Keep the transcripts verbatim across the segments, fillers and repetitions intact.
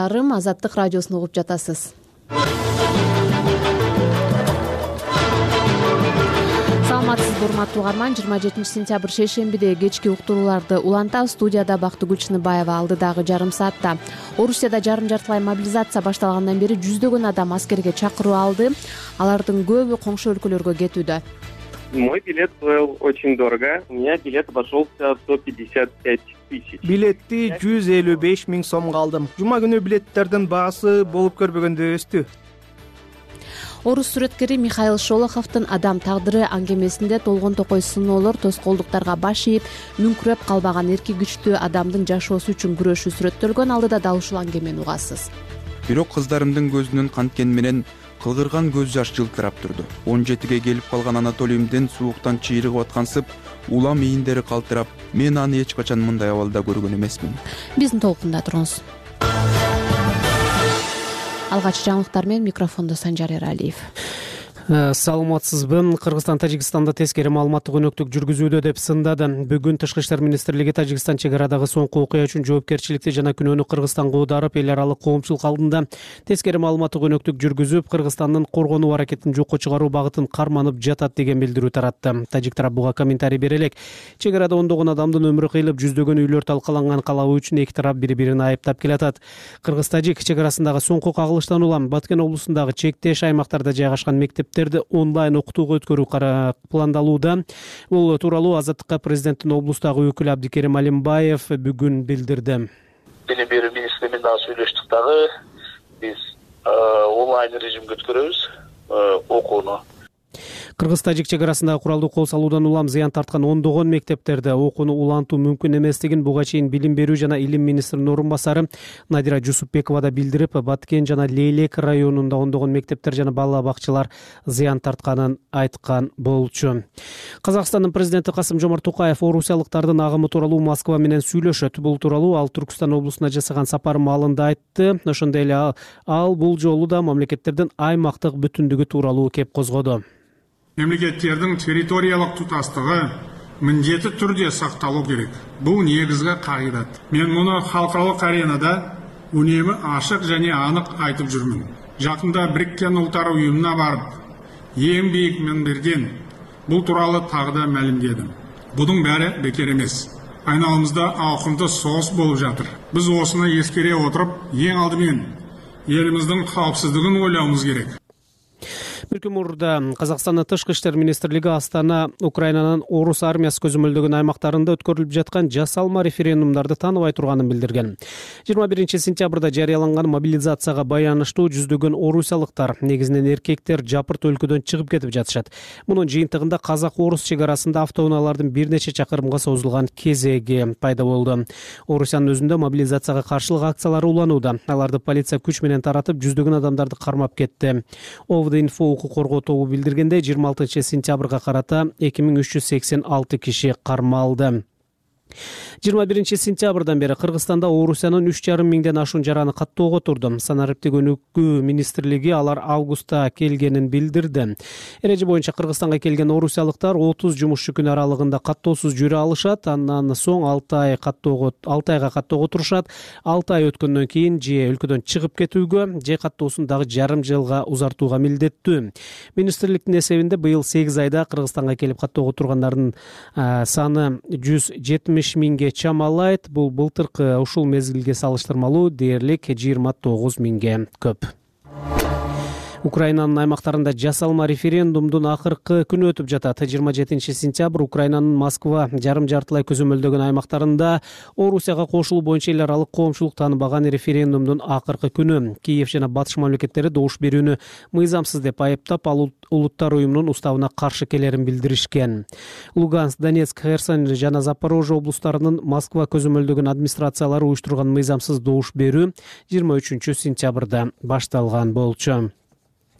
Азаттык радиосун угуп жатасыз. Саламатсызбы урматтуу угарман, жыйырма жетинчи сентябрь шейшембиде кечки уктурууларды улантаб. Студияда Бактыгүл Чыныбаева. Алдыдагы жарым саатта Орусияда жарым жартылай мобилизация башталгандан бери жүздөгөн адам аскерге чакыруу алды. Алардын көбү коңшу өлкөлөргө кетүүдө. Мой билет стоил очень дорого. У меня билет обошелся сто пятьдесят пять тысяч. Билетти жүз элүү беш миң сомго алдым. Жума күнү билеттердин баасы болуп көрбөгөндө өстү. Орус сүрөткери Михаил Шолоховдун адам тагдыры аңгемесинде толгон токой сыноолор тоскоолдуктарга баш ийип, мүңкүрөп калбаган эрки күчтүү адамдын жашоосу үчүн күрөшүү сүрөттөлгөн. Алдыда дал ушул аңгемени угасыз. Бирок кыздарымдын көзүнөн канткени менен кылгырган көз жаш жылтырап турду. он жетиге келип калган Анатолийимдин сууктан чыйрыгып аткансып, улам ийиндери калтырап, мен аны эч качан мындай абалда көргөн эмесмин. Биздин толкунда туруңуз. Алгач жаңылыктар менен микрофондо Санжар Эралиев. Саламатсызбы. Кыргызстан Тажикстанда тескери маалыматтык өнөктүк жүргүзүүдө деп сындады. Бүгүн Тышкы иштер министрлиги Тажикстан чек арадагы соңку окуя үчүн жоопкерчиликти жана күнөөнү Кыргызстанга аударып, эл аралык коомчулук алдында тескери маалыматтык өнөктүк жүргүзүп, Кыргызстандын коргонуу аракетин жокко чыгаруу багытын карманып жатат деген билдирүү таратты. Тажик тарап буга комментарий бере элек. Чек арада ондогон адамдын өмүрү кыйылып, жүздөгөн үйлөр талкаланган калабы үчүн эки тарап бири-бирин айыптап келатат. Кыргыз-Тажик чек арасындагы соңку кагылыштан улам Баткен облусундагы чектеш аймактарда жайгашкан мектептерди онлайн окутууга өткөрүү пландалууда. Бул тууралуу Азаттыкка президенттин облустагы өкүлү Абдикерим Алимбаев бүгүн билдирди. Билим берүү министри менен дагы сүйлөштүк дагы. Биз онлайн режимге өткөрөбүз окууну. Кыргыз-Тажик чек арасындагы куралдуу кол салуудан улам зыян тарткан ондогон мектептерде окууну улантуу мүмкүн эместигин буга чейин билим берүү жана илим министринин орун басары Надира Жусупбекова да билдирип, Баткен жана Лейлек районунда ондогон мектептер жана бала бакчалар зыян тартканын айткан болчу. Казакстандын президенти Касым-Жомарт Токаев орусиялыктардын агымы тууралуу Москва менен сүйлөшөт. Бул тууралуу ал Түркүстан облусуна жасаган сапары маалында айтты. Ошондой эле ал бул жолу да мамлекеттердин аймактык бүтүндүгү тууралуу кеп козгоду. Мемлекеттердің территориялық тұтастығы міндетті түрде сақталу керек. Бұл негізгі қағидат. Мен мұны халықаралық аренада үнемі ашық және анық айтып жүрмін. Жақында Біріккен Ұлттар ұйымына барып, ең биік мінберден бұл туралы тағы да мәлімдедім. Бұның бәрі бекер емес. Айналымызда ауқымды соғыс болып жатыр. Біз осыны ескере отырып, ең алдымен еліміздің қауіпсіздігін ойлауымыз керек. Бир күн мурда Казакстандын Тышкы иштер министрлиги Астана Украинанын орус армиясы көзөмөлдөгөн аймактарында өткөрүлүп жаткан жасалма референдумдарды тааныбай турганын билдирген. жыйырма биринчи сентябрда жарыяланган мобилизацияга баяныштуу жүздөгөн орусиялыктар, негизинен эркектер, жапырт өлкөдөн чыгып кетип жатышат. Мунун жыйынтыгында казак-орус чек арасында автоунаалардын бир нече чакырымга созулган кезеги пайда болду. Орусиянын өзүндө мобилизацияга каршылык акциялары уланууда. Аларды полиция күч менен таратып, жүздөгөн адамдарды кармап кетти. Овдинфо укук коргоо тобу билдиргенде жыйырма алтынчы сентябрга карата эки миң үч жүз сексен алты киши кармалды. жыйырма биринчи сентябрдан бери Кыргызстанда Орусиянын үч жарым миңден ашуун жараны каттоого турду. Санариптик өнөкүү министрлиги алар августта келгенин билдирди. Эреже боюнча Кыргызстанга келген орусиялыктар отуз жумушчу күн аралыгында каттоосуз жүрө алышат. Андан соң алты ай каттоого алты айга каттоого турушат. алты ай өткөндөн кийин же өлкөдөн чыгып кетүүгө, же каттоосун дагы жарым жылга узартууга милдеттүү. Министрликтин эсебинде быйыл сегиз айда Кыргызстанга келип каттоого тургандардын саны жүз жетимиш миңге чамалайт. Бул былтыркы ушул мезгилге салыштырмалуу дээрлик жыйырма тогуз миңге көп. Украинанын аймактарында жасалма референдумдун акыркы күнү өтүп жатат. жыйырма жетинчи сентябрь Украинанын Москва жарым жартылай көзөмөлдөгөн аймактарында Орусияга кошулуу боюнча эл аралык коомчулук тааныбаган референдумдун акыркы күнү. Киев жана Батыш мамлекеттери добуш берүүнү мыйзамсыз деп айыптап, ал улуттар уюмунун уставына каршы келерин билдиришкен. Луганск, Донецк, Херсон жана Запорожье облустарынын Москва көзөмөлдөгөн администрациялары уюштурган мыйзамсыз добуш берүү жыйырма үчүнчү сентябрда башталган болчу.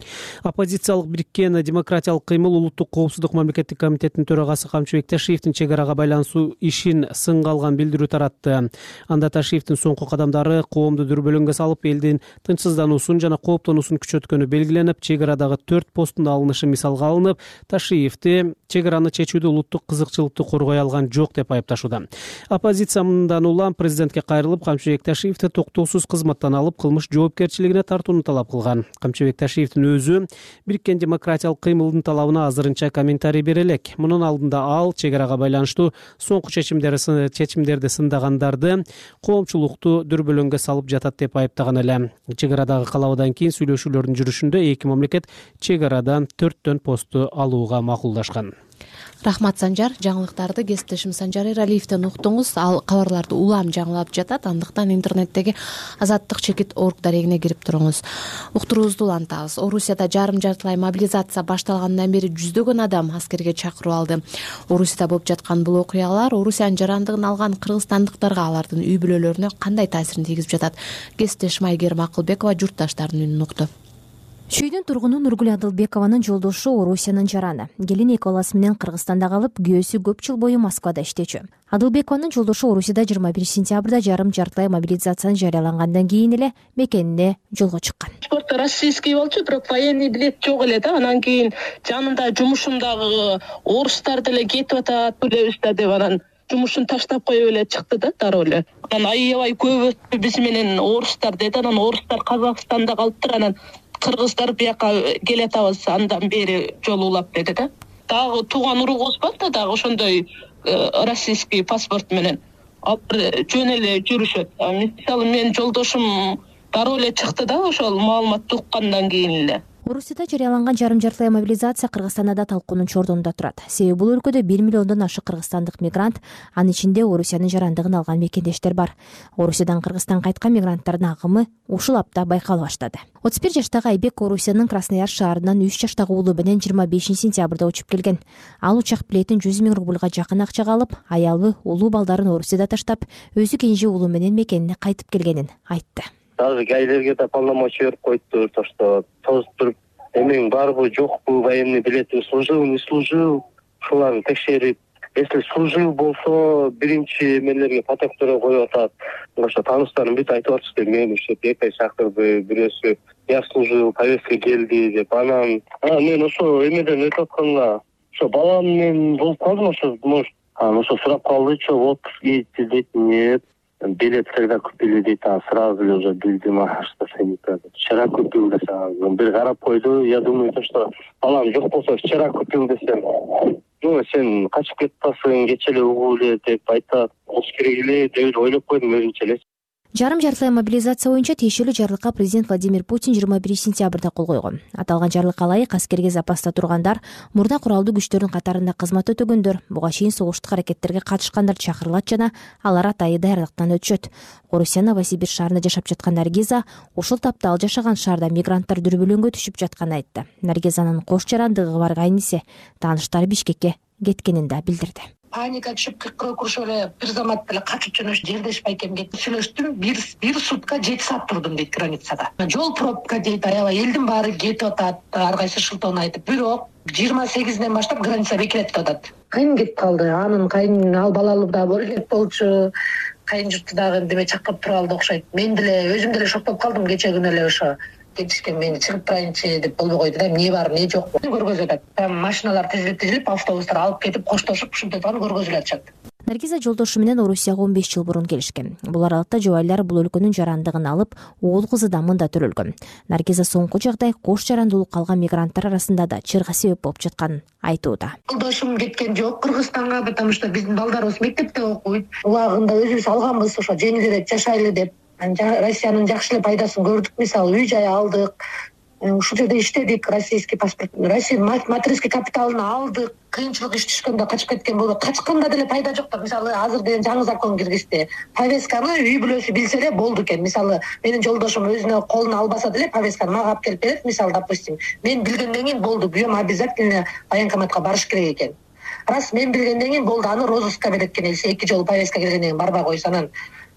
Оппозициялык бириккен демократиялык кыймыл улуттук коопсуздук мамлекеттик комитетинин төрагасы Камчыбек Ташиевдин чек арага байланышуу ишин сынга алган билдирүү таратты. Анда Ташиевдин соңку кадамдары коомду дүрбөлөңгө салып, элдин тынчсыздануусун жана кооптонуусун күчөткөнү белгиленип, чек арадагы төрт посттун алынышы мисалга алынып, Ташиевди чек араны чечүүдө улуттук кызыкчылыкты коргой алган жок деп айыпташууда. Оппозиция мындан улам президентке кайрылып, Камчыбек Ташиевди токтоосуз кызматтан алып, кылмыш жоопкерчилигине тартууну талап кылган. Камчыбек Ташиевдин өзү бириккен демократиялык кыймылдын талабына азырынча комментарий бере элек. Мунун алдында ал чек арага байланыштуу соңку чечимдерди чечимдерди сындагандарды коомчулукту дүрбөлөңгө салып жатат деп айыптаган эле. Чек арадагы калабадан кийин сүйлөшүүлөрдүн жүрүшүндө эки мамлекет чек арадан төрттөн посту алууга макулдашкан. Рахмат, Санжар. Жаңылыктарды кесиптешим Санжар Эралиевден уктуңуз. Ал кабарларды улам жаңылап жатат, андыктан интернеттеги азаттык чекит орг дарегине кирип туруңуз. Уктуруубузду улантабыз. Орусияда жарым жартылай мобилизация башталгандан бери жүздөгөн адам аскерге чакыруу алды. Орусияда болуп жаткан бул окуялар Орусиянын жарандыгын алган кыргызстандыктарга, алардын үй бүлөлөрүнө кандай таасирин тийгизип жатат? Кесиптешим Айгерим Акылбекова журтташтардын үнүн укту. Чүйдүн тургуну Нургүл Адылбекованын жолдошу Орусиянын жараны. Келин эки баласы менен Кыргызстанда калып, күйөөсү көп жыл бою Москвада иштечү. Адылбекованын жолдошу Орусияда жыйырма биринчи сентябрда жарым жартылай мобилизацияны жарыялангандан кийин эле мекенине жолго чыккан. Паспорт российский болчу, бирок военный билет жок эле да. Анан кийин жанында жумушундагы орустар деле кетип атат, билебиз да деп анан жумушун таштап коюп эле чыкты да, дароо эле. Анан аябай көп биз менен орустар деди. Анан орустар Казакстанда калыптыр, анан кыргыздар бияка келатабыз, андан бери жол улап деди да. Дагы тууган уругубуз бар да, дагы ошондой российский паспорт менен алып жөн эле жүрүшөт. Мисалы менин жолдошум дароо эле чыкты да, ошол маалыматты уккандан кийин эле. Орусияда жарыяланган жарым жартылай мобилизация Кыргызстанда да талкуунун чордонунда турат. Себеби бул өлкөдө бир миллиондон ашык кыргызстандык мигрант, анын ичинде Орусиянын жарандыгын алган мекендештер бар. Орусиядан Кыргызстанга кайткан мигранттардын агымы ушул апта байкала баштады. отуз бир жаштагы Айбек Орусиянын Красноярск шаарынан үч жаштагы уулу менен жыйырма бешинчи сентябрда учуп келген. Ал учак билетин жүз миң рубльга жакын акчага алып, аялы улуу балдарын Орусияда таштап, өзү кенже уулу менен мекенине кайтып келгенин айтты. Даже гаилерге да полномочия берип коюптур, то что тосуп туруп, эмең барбы, жокпу, военный билетин служил, не служил, ушуларды текшерип, если служил болсо, биринчи эмелерге патактуура коюп атат. Ошо тааныстарым бүт айтып атышты, мени ушинтип эпей чакырды, бирөөсү я служил, повестка келди деп. Анан мен ошо эмеден өтүп атканда, ошо балам менен болуп калдым, ошо может, анан ошо сурап калды, чо отпуск едете дейт, нет. Билет когда купили дейт, а сразу уже билдим, что они вчера купил десем. Бир карап койду, я думаю, то что балам жок болсо вчера купил десем. Ну, сен качып кетип атасың, кече эле угуу эле деп айтат. Болуш керек эле деп ойлоп койдум өзүмчө эле. Жарым жартылай мобилизация боюнча тиешелүү жарлыкка президент Владимир Путин жыйырма биринчи сентябрда кол койгон. Аталган жарлыкка ылайык аскерге запаста тургандар, мурда куралдуу күчтөрдүн катарында кызмат өтөгөндөр, буга чейин согуштук аракеттерге катышкандар чакырылат жана алар атайы даярдыктан өтүшөт. Орусиянын Новосибирск шаарында жашап жаткан Наргиза ушул тапта ал жашаган шаарда мигранттар дүрбөлөңгө түшүп жатканын айтты. Наргизанын кош жарандыгы бар кайниси тааныштары Бишкекке кеткенин да билдирди. Паника түшүп, кыркыроо курушуп эле бир замат эле качып жөнөштү, жердешпей экенмин. Сүйлөштүм, бир бир сутка жети саат турдум дейт границада. Жол пробка дейт, аябай элдин баары кетип атат, ар кайсы шылтоон айтып. Бирок жыйырма сегизинен баштап граница бекилет деп атат. Кайын кетип калды, анын кайын ал балалуу да борилет болчу. Кайын журту дагы деме чакырып тура алды окшойт. Мен деле өзүм деле шоктоп калдым кече күнү эле ошо. Кетишкен мени чыгып турайынчы деп болбой койду да, эмне бар, эмне жок көргөзүп атат. Там машиналар тизилип тизилип, автобустар алып кетип коштошуп ушинтип көргөзүп атышат. Наргиза жолдошу менен Орусияга он беш жыл мурун келишкен. Бул аралыкта жубайлар бул өлкөнүн жарандыгын алып, уул кызы да мында төрөлгөн. Наргиза соңку жагдай кош жарандуулук калган мигранттар арасында да чырга себеп болуп жатканын айтууда. Жолдошум кеткен жок Кыргызстанга, потому что биздин балдарыбыз мектепте окуйт. Убагында өзүбүз алганбыз, ошо жеңилирээк жашайлы деп. Россиянын жакшы эле пайдасын көрдүк, мисалы үй жай алдык, ушул жерде иштедик, российский паспорт, Россиянын материнский капиталын алдык. Кыйынчылык иш түшкөндө качып кеткен болду. Качканда деле пайда жок да. Мисалы азыр деген жаңы закон киргизди. Повестканы үй бүлөсү билсе эле болду экен. Мисалы менин жолдошум өзүнө колуна албаса деле повестканы мага алып келип берет. Мисалы, допустим, мен билгенден кийин болду, күйөөм обязательно военкоматка барыш керек экен. Раз мен билгенден кийин болду, аны розыска берет экен. эки жолу повестка келгенден кийин барбай койсо, анан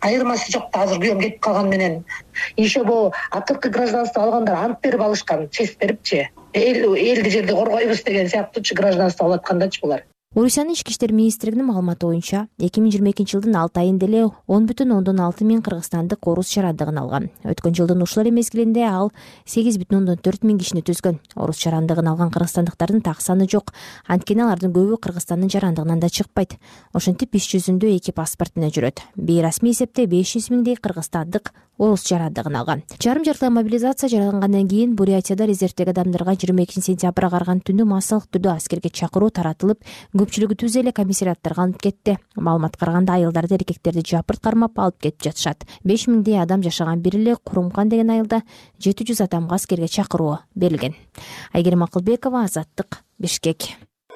айырмасы жок да азыр күйөөм кетип калган менен. Еще бул акыркы гражданство алгандар ант берип алышкан, чест берипчи. Эл элди жерди коргойбуз деген сыяктуучу гражданство алып аткандачы булар. Орусиянын ички иштер министрлигинин маалыматы боюнча эки миң жыйырма экинчи жылдын алты айында эле он бүтүн ондон алты миң кыргызстандык орус жарандыгын алган. Өткөн жылдын ушул эле мезгилинде ал сегиз бүтүн ондон төрт миң кишини түзгөн. Орус жарандыгын алган кыргызстандыктардын так саны жок. Анткени алардын көбү Кыргызстандын жарандыгынан да чыкпайт. Ошентип иш жүзүндө эки паспорт менен жүрөт. Бейрасмий эсепте беш жүз миңдей кыргызстандык орус жарандыгын алган. Жарым жартылай мобилизация жаралгандан кийин Бурятияда резервдеги адамдарга жыйырма экинчи сентябрга караган түнү массалык түрдө аскерге чакыруу таратылып, көпчүлүгү түз эле комиссариаттарга алынып кетти. Маалыматка караганда айылдарды, эркектерди жапырт кармап алып кетип жатышат. беш миңдей адам жашаган бир эле Курумкан деген айылда жети жүз адамга аскерге чакыруу берилген. Айгерим Акылбекова, Азаттык, Бишкек.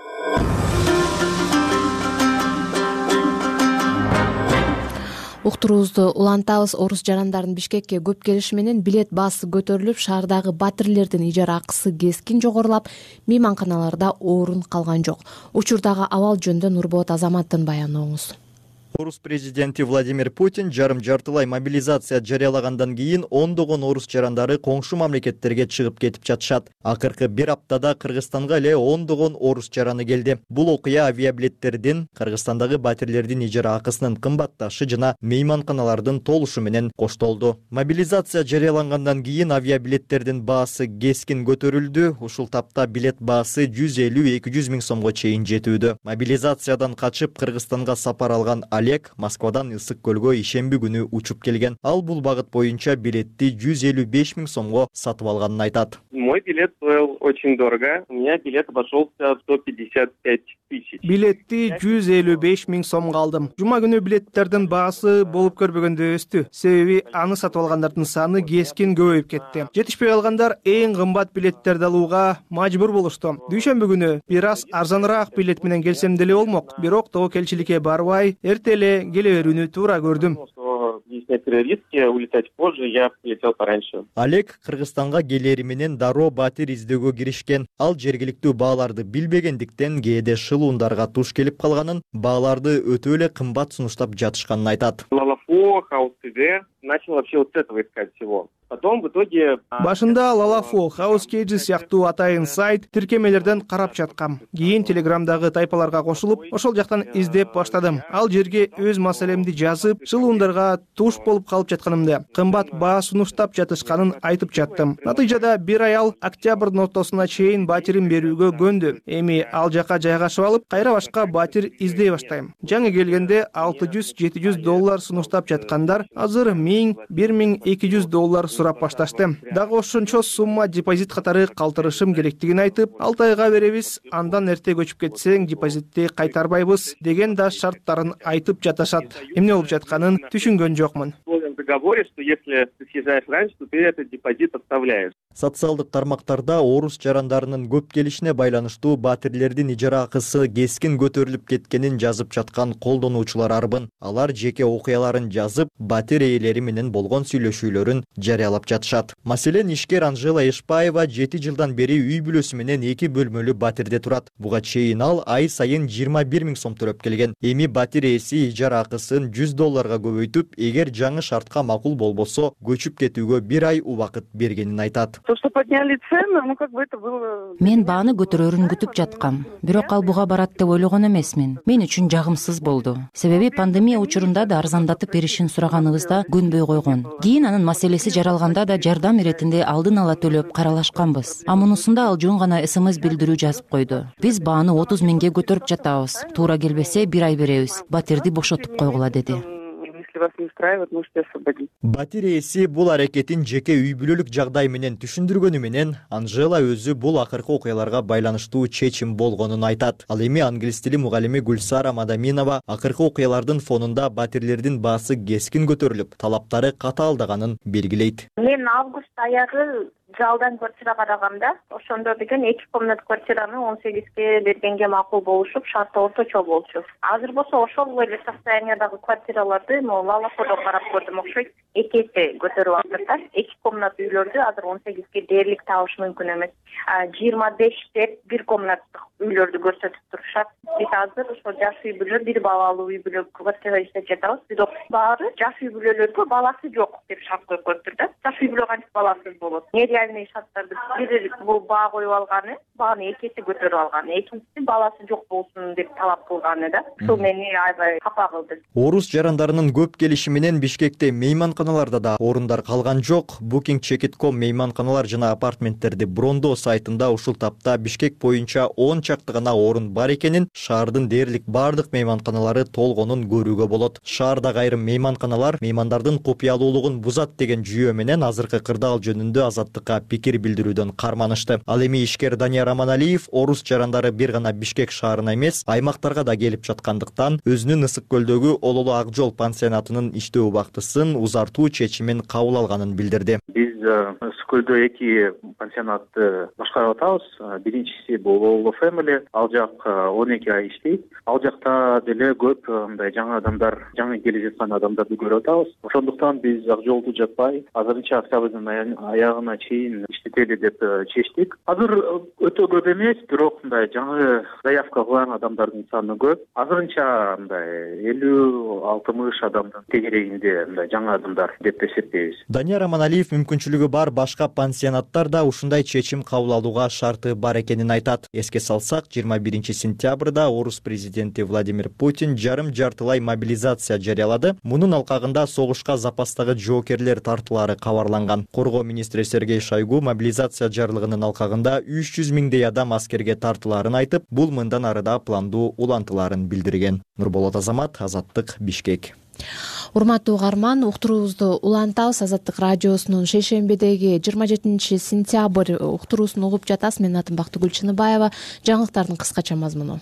Уктуруубузду улантабыз. Орус жарандардын Бишкекке көп келиши менен билет баасы көтөрүлүп, шаардагы батирлердин ижара акысы кескин жогорулап, мейманканаларда орун калган жок. Учурдагы абал жөнүндө Нурболот Азаматтын баяныңыз. Орус президенти Владимир Путин жарым жартылай мобилизация жарыялагандан кийин ондогон орус жарандары коңшу мамлекеттерге чыгып кетип жатышат. Акыркы бир аптада Кыргызстанга эле ондогон орус жараны келди. Бул окуя авиабилеттердин, Кыргызстандагы батирлердин ижара акысынын кымбатташы жана мейманканалардын толушу менен коштолду. Мобилизация жарыялангандан кийин авиабилеттердин баасы кескин көтөрүлдү. Ушул тапта билет баасы жүз элүү эки жүз миң сомго чейин жетүүдө. Мобилизациядан качып Кыргызстанга сапар алган Олег Москвадан Ысык көлгө ишемби күнү учуп келген. Ал бул багыт боюнча билетти жүз элүү беш миң сомго сатып алганын айтат. Мой билет стоил очень дорого. У меня билет обошелся в сто пятьдесят пять тысяч. Билетти жүз элүү беш миң сомго алдым. Жума күнү билеттердин баасы болуп көрбөгөндө өстү. Себеби аны сатып алгандардын саны кескин көбөйүп кетти. Жетишпей калгандар эң кымбат билеттерди алууга мажбур болушту. Дүйшөмбү күнү бир аз арзаныраак билет менен келсем деле болмок. Бирок тобокелчиликке барбай, эрте эле келе берүүнү туура көрдүм. Риски улетать позже, я полетел пораньше. Олег Кыргызстанга келери менен дароо батир издөөгө киришкен. Ал жергиликтүү бааларды билбегендиктен кээде шылуундарга туш келип калганын, бааларды өтө эле кымбат сунуштап жатышканын айтат. Лалафо, Хаус ТВ, начал вообще вот с этого искать всего. Потом в итоге... Башында Лалафо, Хаус Кейджи сыяктуу атайын сайт тиркемелерден карап жаткам. Кийин Телеграмдагы тайпаларга кошулуп, ошол жактан издеп баштадым. Ал жерге өз маселемди жазып, шылуундарга туш болуп калып жатканымды, кымбат баа сунуштап жатышканын айтып жаттым. Натыйжада бир аял октябрдын ортосуна чейин батирин берүүгө көндү. Эми ал жака жайгашып алып, кайра башка батир издей баштайм. Жаңы келгенде алты жүз жети жүз доллар сунуштап жаткандар азыр миң бир миң эки жүз доллар сурап башташты. Дагы ошончо сумма депозит катары калтырышым керектигин айтып, алты айга беребиз, андан эрте көчүп кетсең депозитти кайтарбайбыз деген да шарттарын айтып жатышат. Эмне болуп жатканын түшүнгөн жокмун. В договоре, что если ты съезжаешь раньше, то ты этот депозит оставляешь. Социалдык тармактарда орус жарандарынын көп келишине байланыштуу батирлердин ижара акысы кескин көтөрүлүп кеткенин жазып жаткан колдонуучулар арбын. Алар жеке окуяларын жазып, батир ээлери менен болгон сүйлөшүүлөрүн жарыялап жатышат. Маселен, ишкер Анжела Эшпаева жети жылдан бери үй бүлөсү менен эки бөлмөлүү батирде турат. Буга чейин ал ай сайын жыйырма бир миң сом төлөп келген. Эми батир ээси ижара акысын жүз долларга көбөйтүп, эгер жаңы шартка макул болбосо, көчүп кетүүгө бир ай убакыт бергенин айтат. То, что подняли цены, ну как бы это было... Мен бааны көтөрөрүн күтүп жаткам. Бирок ал буга барат деп ойлогон эмесмин. Мен үчүн жагымсыз болду. Себеби пандемия учурунда да арзандатып беришин сураганыбызда көнбөй койгон. Кийин анын маселеси жаралганда да жардам иретинде алдын ала төлөп каралашканбыз. А мунусунда ал жөн гана смс билдирүү жазып койду. Биз бааны отуз миңге көтөрүп жатабыз. Туура келбесе бир ай беребиз. Батирди бошотуп койгула деди. Вас не устраивает, можете освободить. Батир ээси бул аракетин жеке үй бүлөлүк жагдай менен түшүндүргөнү менен Анжела өзү бул акыркы окуяларга байланыштуу чечим болгонун айтат. Ал эми англис тили мугалими Гүлсара Мадаминова акыркы окуялардын фонунда батирлердин баасы кескин көтөрүлүп, талаптары катаалдаганын белгилейт. Мен август аягы жалдан квартира караганда ошондо деген эки комнат квартираны он сегизге бергенге макул болушуп, шарты орточо болчу. Азыр болсо ошол эле состояниядагы квартираларды могу Лалакодон карап көрдүм окшойт. эки эсе көтөрүп алыптыр да. эки комнат үйлөрдү азыр он сегизге дээрлик табыш мүмкүн эмес. жыйырма беш деп бир комнаттык үйлөрдү көрсөтүп турушат. Биз азыр ошо жаш үй бүлө, бир балалуу үй бүлө квартира издеп жатабыз. Бирок баары жаш үй бүлөлөргө баласы жок деп шарт коюп коюптур да. Жаш үй бүлө кантип баласыз болот? Нереальный шарттарды бир бул баа коюп алганы, бааны эки эсе көтөрүп алганы, экинчиси баласы жок болсун деп талап кылганы да. Ушул мени аябай капа кылды. Орус жарандарынын көп келиши менен Бишкекте мейманканаларда да орундар калган жок. Booking Check точка com мейманканалар жана апартменттерди брондоо сайтында ушул тапта Бишкек боюнча он чакты гана орун бар экенин, шаардын дээрлик бардык мейманканалары толгонун көрүүгө болот. Шаардагы айрым мейманканалар меймандардын купуялуулугун бузат деген жүйө менен азыркы кырдаал жөнүндө Азаттыкка пикир билдирүүдөн карманышты. Ал эми ишкер Данияр Аманалиев орус жарандары бир гана Бишкек шаарына эмес, аймактарга да келип жаткандыктан өзүнүн Ысык көлдөгү Ололу Ак жол пансионатынын иштөө убактысын узартуу чечимин кабыл алганын билдирди. Биз Ысык көлдө эки пансионатты башкарып атабыз. Биринчиси бул Ололу Family, ал жак он эки ай иштейт. Ал жакта деле көп мындай жаңы адамдар, жаңы келип жаткан адамдарды көрүп атабыз. Ошондуктан биз ак жолду жаппай, азырынча октябрдын аягына чейин иштетели деп чечтик. Азыр өтө көп эмес, бирок мындай жаңы заявка кылган адамдардын саны көп. Азырынча мындай элүү алтымыш адамдын тегерегинде мындай жаңы адамдар деп эсептейбиз. Данияр Аманалиев мүмкүнчүлүгү бар башка пансионаттар да ушундай чечим кабыл алууга шарты бар экенин айтат. Эске салсак, жыйырма биринчи сентябрда орус президенти Владимир Путин жарым жартылай мобилизация жарыялады. Мунун алкагында согушка запастагы жоокерлер тартуулары кабарланган. Коргоо министри Сергей Шойгу мобилизация жарлыгынын алкагында үч жүз миңдей адам аскерге тартылаарын айтып, бул мындан арыда пландуу улантыларын билдирген. Нурболот Азамат, Азаттык, Бишкек. Урматтуу угарман, уктуруубузду улантабыз. Азаттык радиосунун шейшембидеги жыйырма жетинчи сентябрь уктуруусун угуп жатасыз. Менин атым Бактыгүл Чыныбаева. Жаңылыктардын кыскача мазмуну.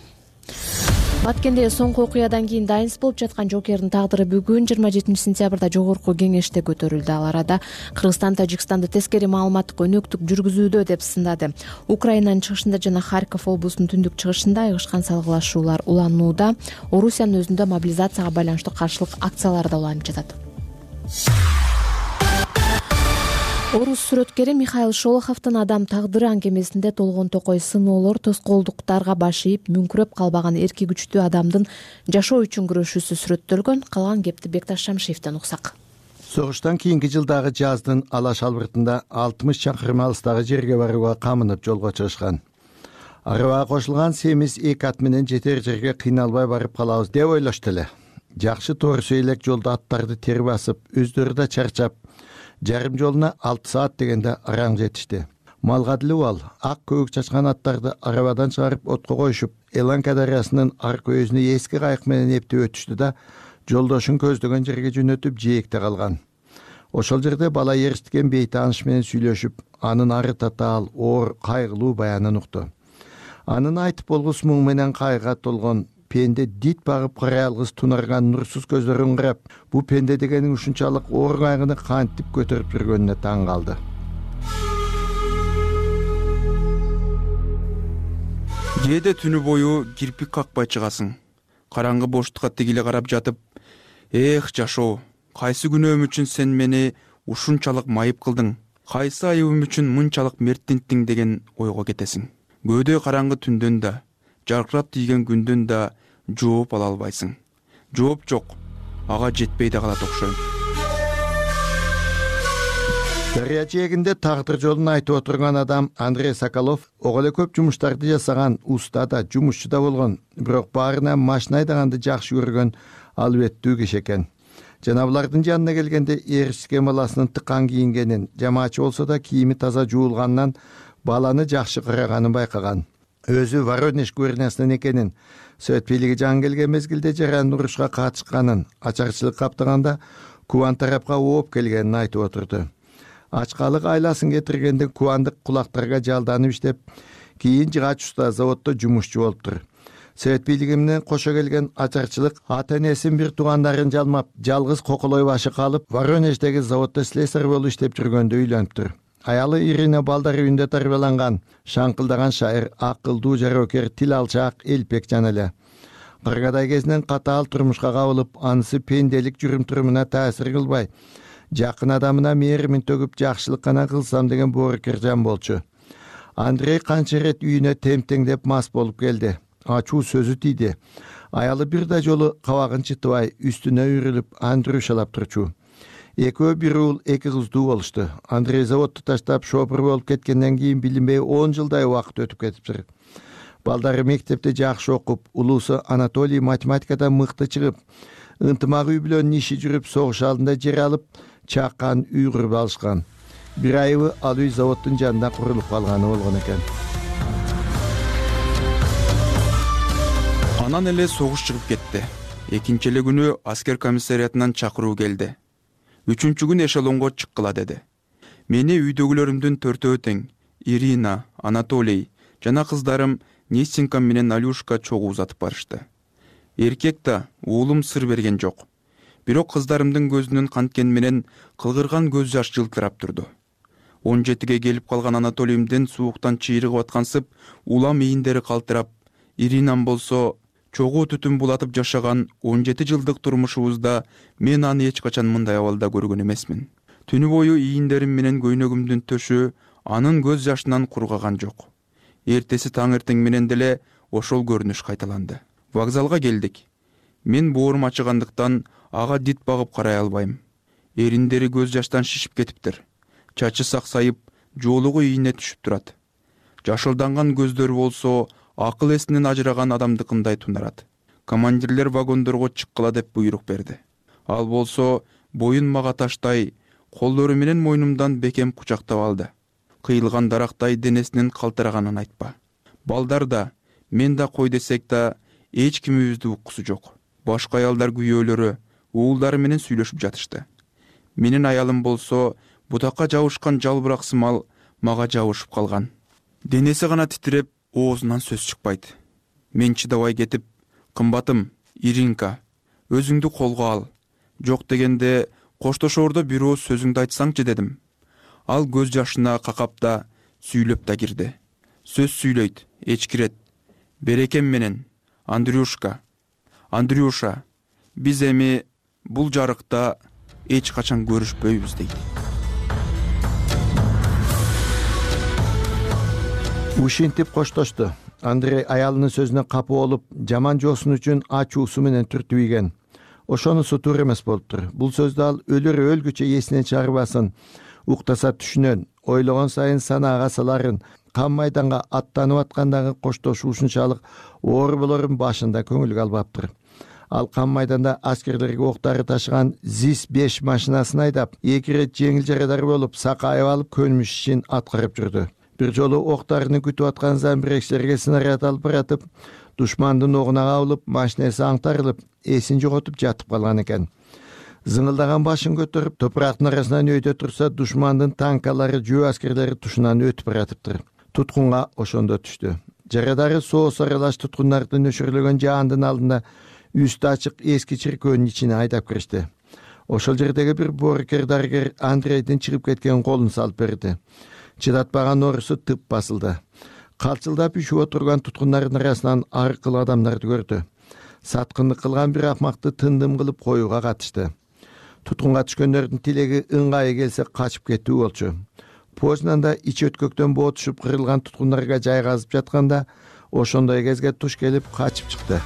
Баткенде соңку окуядан кийин дайынсыз болуп жаткан жоокердин тагдыры бүгүн жыйырма жетинчи сентябрда жогорку кеңеште көтөрүлдү. Ал арада Кыргызстан Тажикстанды тескери маалыматтык өнөктүк жүргүзүүдө деп сындады. Украинанын чыгышында жана Харьков облусунун түндүк чыгышында айгышкан салгылашуулар уланууда. Орусиянын өзүндө мобилизацияга байланыштуу каршылык акциялар да уланып жатат. Орус сүрөткери Михаил Шолоховдун адам тагдыры аңгемесинде Толгон Токой сыноолор, тоскоолдуктарга баш ийип, мүңкүрөп калбаган эрки күчтүү адамдын жашоо үчүн күрөшүүсү сүрөттөлгөн. Калган кепти Бекташ Шамшиевден уксак. Согуштан кийинки жылдагы жаздын Алаш албыртында алтымыш чакырым алыстагы жерге барууга камынып жолго чыгышкан. Арыбага кошулган семиз эки ат менен жетер жерге кыйналбай барып калабыз деп ойлошту эле. Жакшы тоорусу элек жолдо аттарды тери басып, өздөрү да чарчап, жарым жолуна алты саат дегенде араң жетишти. Малга деле убал, ак көбүк чачкан аттарды арабадан чыгарып отко коюшуп, Эланка дарыясынын аркы өзүнө эски кайык менен эптеп өтүштү да, жолдошун көздөгөн жерге жөнөтүп жээкте калган. Ошол жерде бала эришкен бейтааныш менен сүйлөшүп, анын ары татаал, оор, кайгылуу баянын укту. Анын айтып болгус муң менен кайгыга толгон пенде дит багып карай алгыс тунарган нурсуз көздөрүн карап, бу пенде дегенин ушунчалык оор кайгыны кантип көтөрүп жүргөнүнө таң калды. Кээде түнү бою кирпик какпай чыгасың. Караңгы боштукка тигиле карап жатып, эх жашоо, кайсы күнөөм үчүн сен мени ушунчалык майып кылдың, кайсы айыбым үчүн мынчалык мерттинттиң деген ойго кетесиң. Көөдө караңгы түндөн да, жаркырап тийген күндөн да жооп ала албайсың. Жооп жок, ага жетпей да калат окшойм. Дарыя жээгинде тагдыр жолун айтып отурган адам Андрей Соколов ого эле көп жумуштарды жасаган, уста да, жумушчу да болгон, бирок баарына машина айдаганды жакшы көргөн албеттүү киши экен. Жана булардын жанына келгенде эришкен баласынын тыккан кийингенин, жамаачы болсо да кийими таза жуулганынан баланы жакшы караганын байкаган. Өзү Воронеж губерниясынан экенин, Совет бийлиги жаңы келген мезгилде жаран урушка катышканын, ачарчылык каптаганда Кубан тарапка ооп келгенин айтып отурду. Ачкалык айласын кетиргенде кубандык кулактарга жалданып иштеп, кийин жыгач уста заводдо жумушчу болуптур. Совет бийлиги менен кошо келген ачарчылык ата-энесин бир туугандарын жалмап, жалгыз коколой башы калып, Воронеждеги заводдо слесарь болуп иштеп жүргөндө үйлөнүптүр. Аялы Ирина балдары үйүндө тарбияланган, шаңкылдаган шайыр, акылдуу жароокер, тил алчаак, элпек жан эле. Кыргыдай кезинен катаал турмушка кабылып, анысы пенделик жүрүм-турумуна таасир кылбай, жакын адамына мээримин төгүп жакшылык гана кылсам деген боорукер жан болчу. Андрей канча ирет үйүнө темтеңдеп мас болуп келди. Ачуу сөзү тийди. Аялы бир да жолу кабагын чытыбай, үстүнө үйрүлүп, Андрюшалап турчу. Экөө бир уул, эки кыздуу болушту. Андрей заводду таштап шопур болуп кеткенден кийин билинбей он жылдай убакыт өтүп кетиптир. Балдары мектепте жакшы окуп, улуусу Анатолий математикадан мыкты чыгып, ынтымак үй бүлөнүн иши жүрүп, согуш алдында жер алып, чаккан үй куруп алышкан. Бир айыбы ал үй заводдун жанында курулуп калганы болгон экен. Анан эле согуш чыгып кетти. Экинчи эле күнү аскер комиссариятынан чакыруу келди. Үчүнчү күн эшелонго чыккыла деди. Мени үйдөгүлөрүмдүн төртөө тең, Ирина, Анатолий жана кыздарым Несинка менен Алюшка чогуу узатып барышты. Эркек да уулум сыр берген жок. Бирок кыздарымдын көзүнөн канткени менен кылгырган көз жаш жылтырап турду. он жетиге келип калган Анатолийимдин сууктан чыйрыгып аткансып, улам ийиндери калтырап, Иринам болсо чогуу түтүн булатып жашаган он жети жылдык турмушубузда мен аны эч качан мындай абалда көргөн эмесмин. Түнү бою ийиндерим менен көйнөгүмдүн төшү анын көз жашынан кургаган жок. Эртеси таң эртең менен деле ошол көрүнүш кайталанды. Вокзалга келдик. Мен боорум ачыгандыктан ага дит багып карай албайм. Эриндери көз жаштан шишип кетиптир. Чачы саксайып, жоолугу ийине түшүп турат. Жашылданган көздөрү болсо акыл эсинен ажыраган адамдыкындай тунарат. Командирлер вагондорго чыккыла деп буйрук берди. Ал болсо боюн мага таштай, колдору менен мойнумдан бекем кучактап алды. Кыйылган дарактай денесинин калтыраганын айтпа. Балдар да, мен да кой десек да, эч кимибизди уккусу жок. Башка аялдар күйөөлөрү, уулдары менен сүйлөшүп жатышты. Менин аялым болсо бутакка жабышкан жалбырак сымал мага жабышып калган. Денеси гана титиреп, оозунан сөз чыкпайт. Мен чыдабай кетип, кымбатым, Иринка, өзүңдү колго ал. Жок дегенде коштошоордо бир ооз сөзүңдү айтсаңчы дедим. Ал көз жашына какап да, сүйлөп да кирди. Сөз сүйлөйт, эчкирет. Берекем менен, Андрюшка, Андрюша, биз эми бул жарыкта эч качан көрүшпөйбүз дейт. Ушинтип коштошту. Андрей аялынын сөзүнө капы болуп, жаман жоосун үчүн ачуусу менен түртүбүйген. Ошонусу туура эмес болуптур. Бул сөздү ал өлөр өлгүчө эсинен чыгарбасын, уктаса түшүнөн, ойлогон сайын санаага саларын, кан майданга аттанып аткандагы коштошуусунчалык оор болорун башында көңүлгө албаптыр. Ал кан майданда аскерлерге октары ташыган ЗИС беш машинасын айдап, эки ирет жеңил жарадар болуп, сакайып алып көнмүш ишин аткарып жүрдү. Бир жолу октарыны күтүп аткан замбирекчилерге снаряд алып баратып, душмандын огуна кабылып, машинеси аңтарылып, эсин жоготуп жатып калган экен. Зыңылдаган башын көтөрүп, топурактын арасынан өйдө турса, душмандын танкалары, жөө аскерлери тушунан өтүп баратыптыр. Туткунга ошондо түштү. Жарадары соос аралаш туткундардын өшүрүлгөн жаандын алдында үстү ачык эски чиркөөнүн ичине айдап киришти. Ошол жердеги бир боорукер дарыгер Андрейдин чыгып кеткен колун салып берди. Чыдатпаган оорусу тып басылды. Калчылдап үшүп отурган туткундардын арасынан аркылуу адамдарды көрдү. Саткындык кылган бир акмакты тындым кылып коюуга катышты. Туткунга түшкөндөрдүн тилеги ыңгайы келсе качып кетүү болчу. Познанда ич өткөктөн боо түшүп кырылган туткундарга жайгазып жатканда, ошондой кезге туш келип качып чыкты.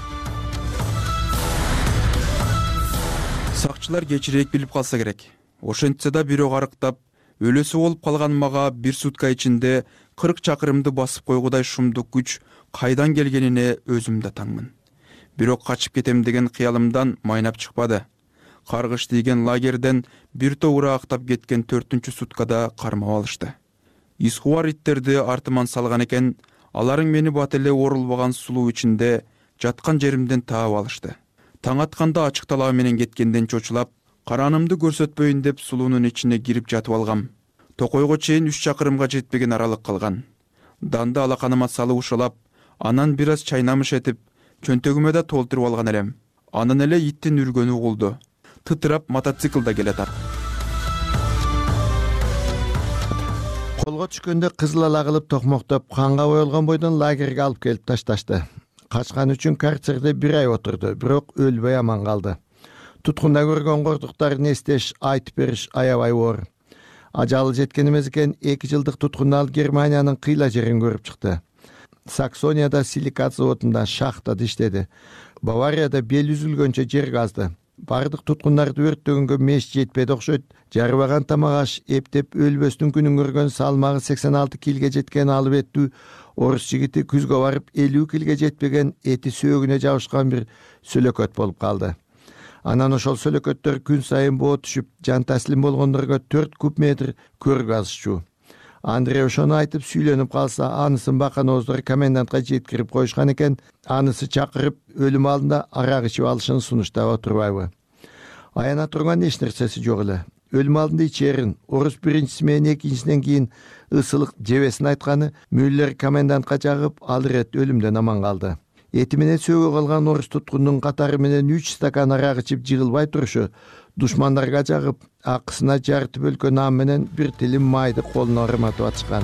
Сакчылар кечирээк билип калса керек. Ошентсе да бирөө арыктап, өлөсү болуп калган мага бир сутка ичинде кырк чакырымды басып койгудай шумдук күч кайдан келгенине өзүм да таңмын. Бирок качып кетем деген кыялымдан майнап чыкпады. Каргыш тийген лагерден бир топ ыраактап кеткен төртүнчү суткада кармап алышты. Исхуар иттерди артыман салган экен, аларың мени бат эле орулбаган сулуу ичинде жаткан жеримден таап алышты. Таң атканда ачык талаа менен кеткенден чочулап, каранымды көрсөтпөйүн деп сулуунун ичине кирип жатып алгам. Токойго чейин үч чакырымга жетпеген аралык калган. Данды алаканыма салып ушалап, анан бир аз чайнамыш этип, чөнтөгүмө да толтуруп алган элем. Анан эле иттин үргөнү угулду. Тытырап мотоциклда келатат. колго түшкөндө кызыл ала кылып токмоктоп канга боелгон бойдон лагерге алып келип ташташты. Качкан үчүн карцерде бир ай отурду, бирок өлбөй аман калды. Туткунда көргөн кордуктарын эстеш, айтып бериш аябай оор. Ажалы жеткен эмес экен, эки жылдык туткунда ал Германиянын кыйла жерин көрүп чыкты. Саксонияда силикат заводунда шахтада иштеди. Баварияда бел үзүлгөнчө жер казды. Бардык туткундарды өрттөгөнгө меш жетпеди окшойт. Жарбаган тамак аш эптеп өлбөстүн күнүн көргөн салмагы сексен алты килге жеткен алып еттүү орус жигити күзгө барып элүү килге жетпеген эти сөөгүнө жабышкан бир сөлөкөт болуп калды. Анан ошол сөлөкөттөр күн сайын боо түшүп, жан таслим болгондорго төрт куб метр көр казышчу. Андрей ошону айтып сүйлөнүп калса, анысын баканооздор комендантка жеткирип коюшкан экен, анысы чакырып өлүм алдында арак ичип алышын сунуштап отурбайбы. Аяна турган эч нерсеси жок эле. Өлүм алдында ичерин, орус биринчиси менен экинчисинен кийин ысылык жебесин айтканы Мюллер комендантка жагып, ал ирет өлүмдөн аман калды. Эти менен сөөгө калган орус туткундун катары менен үч стакан арак ичип жыгылбай турушу душмандарга жагып, акысына жарты бөлкө нам менен бир тилим майды колуна ырматып атышкан.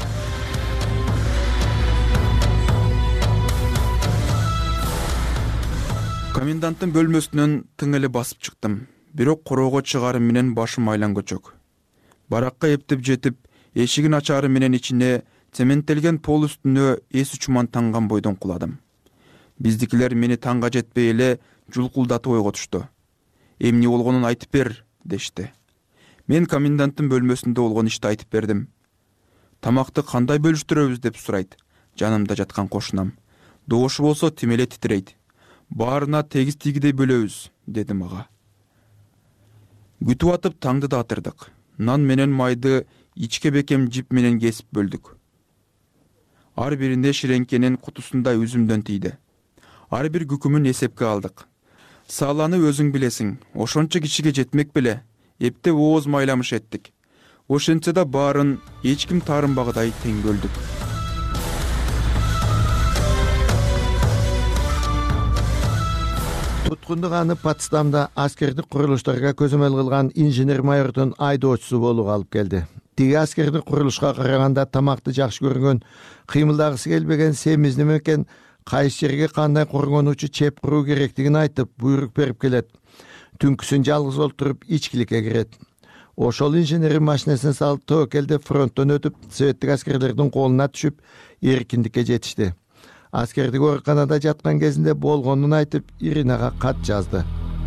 Коменданттын бөлмөсүнөн тың эле басып чыктым. Бирок короого чыгарым менен башым айлан көчөк. Баракка эптеп жетип, эшигин ачары менен ичине цементтелген пол үстүнө эс учман танган бойдон куладым. Биздикилер мени таңга жетпей эле жулкулдатып ойготушту. Эмне болгонун айтып бер, дешти. Мен коменданттын бөлмөсүндө болгон ишти айтып бердим. Тамакты кандай бөлүштүрөбүз деп сурайт жанымда жаткан кошунам. Доошу болсо тим эле титирейт. Баарына тегиз тигидей бөлөбүз, дедим ага. Күтүп атып таңды да атырдык. Нан менен майды ичке бекем жип менен кесип бөлдүк. Ар биринде ширеңкенин кутусундай үзүмдөн тийди. Ар бир күкүмүн эсепке алдык. Саланы өзүң билесиң, ошончо кишиге жетмек беле, эптеп ооз майламыш эттик. Ошентсе да баарын эч ким таарынбагыдай тең бөлдүк. Туткундук аны Потсдамда аскердик курулуштарга көзөмөл кылган инженер майордун айдоочусу болууга алып келди. Тиги аскердик курулушка караганда тамакты жакшы көргөн, кыймылдагысы келбеген семиз неме экен, кайсы жерге кандай коргонуучу чеп куруу керектигин айтып, буйрук берип келет. Түнкүсүн жалгыз олтуруп ичкиликке кирет. Ошол инженерин машинесин салып тобокелде фронттон өтүп, советтик аскерлердин колуна түшүп, эркиндикке жетишти. Аскердик ооруканада жаткан кезинде болгонун айтып, Иринага кат жазды.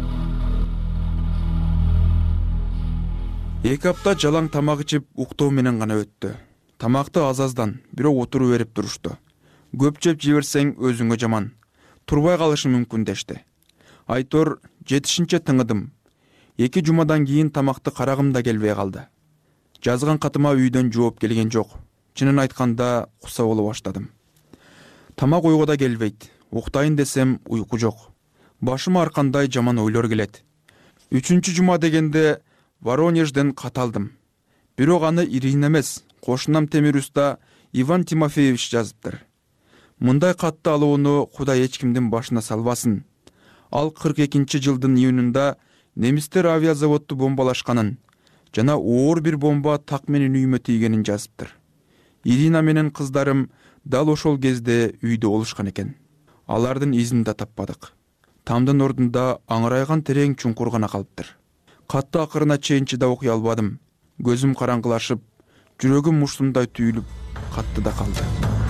Эки апта жалаң тамак ичип уктоо менен гана өттү. Тамакты аз-аздан, бирок отуруп берип турушту. Көп жеп жиберсең өзүңө жаман. Турбай калышы мүмкүн дешти. Айтор жетишинче тыңыдым. Эки жумадан кийин тамакты карагым да келбей калды. Жазган катыма үйдөн жооп келген жок. Чынын айтканда куса боло баштадым. Тамак ойго да келбейт. Уктайын десем уйку жок. Башыма ар кандай жаман ойлор келет. Үчүнчү жума дегенде Воронежден кат алдым. Бирок аны Ирина эмес, кошунам Темир уста Иван Тимофеевич жазыптыр. Мындай катты алууну Кудай эч кимдин башына салбасын. Ал кырк экинчи жылдын июнунда немистер авиазаводду бомбалашканын жана оор бир бомба так менен үйүмө тийгенин жазыптыр. Ирина менен кыздарым дал ошол кезде үйдө болушкан экен. Алардын изин да таппадык. Тамдын ордунда аңырайган терең чуңкур гана калыптыр. Катты акырына чейин чыдап окуй албадым. Көзүм караңгылашып, жүрөгүм муштумдай түйүлүп, катты да калды.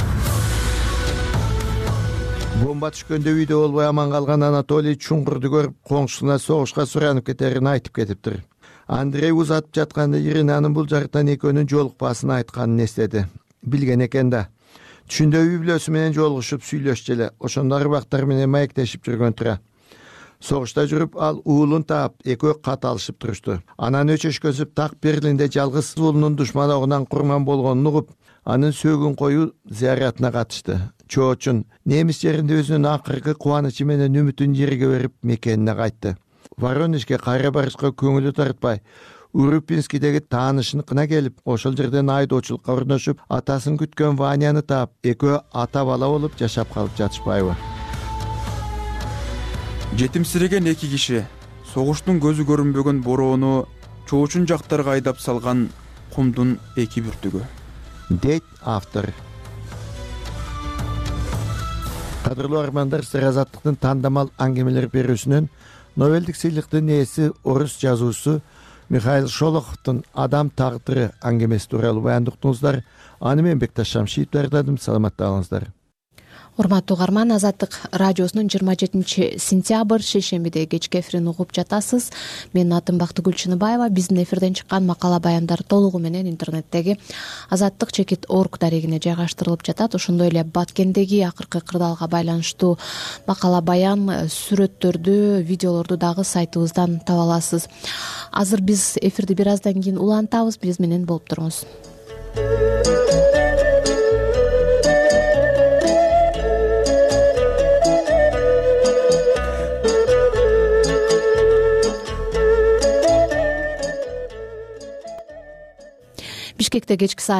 Бомба түшкөндө үйдө болбой аман калган Анатолий чуңкурду көрүп, коңшусуна согушка суранып кетерин айтып кетиптир. Андрей узатып жатканда Иринанын бул жактан экөөнүн жолукпасын айтканын эстеди. Билген экен да. Түшүндө үй бүлөсү менен жолугушуп сүйлөшчү эле, ошондо арбактар менен маектешип жүргөн тура. Согушта жүрүп, ал уулун таап, экөө кат алышып турушту. Анан өчөшкөзүп, так Берлинде жалгыз уулунун душман огунан курман болгонун угуп, анын сөөгүн коюу зыяратына катышты. Чоочун немис жеринде өзүнүн акыркы кубанычы менен үмүтүн жерге берип мекенине кайтты. Воронежге кайра барышка көңүлү тартпай, Урюпинскийдеги таанышыныкына келип, ошол жерден айдоочулукка орношуп, атасын күткөн Ваняны таап, экөө ата бала болуп жашап калып жатышпайбы. Жетимсиреген эки киши согуштун көзү көрүнбөгөн бороону чоочун жактарга айдап салган кумдун эки бүртүгү. дейт автор. Кадырлуу армандар, сиз Азаттыктын тандамал аңгемелер берүүсүнөн Нобелдик сыйлыктын ээси орус жазуусу Михаил Шолоховдун «Адам тагдыры» аңгемеси тууралуу баяндап уктуңуздар. Аны мен Бекташ Шамшиев даярдадым. Саламатта калыңыздар. Урматтуу угарман, Азаттык радиосунун жыйырма жетинчи сентябрь шейшембиде кечки эфирин угуп жатасыз. Менин атым Бактыгүл Чыныбаева. Биздин эфирден чыккан макала баяндар толугу менен интернеттеги азаттык чекит орг дарегине жайгаштырылып жатат. Ошондой эле Баткендеги акыркы кырдаалга байланыштуу макала баян, сүрөттөрдү, видеолорду дагы сайтыбыздан таба аласыз. Азыр биз эфирди бир аздан кийин улантабыз. Биз менен болуп туруңуз. Бишкекте кечки саат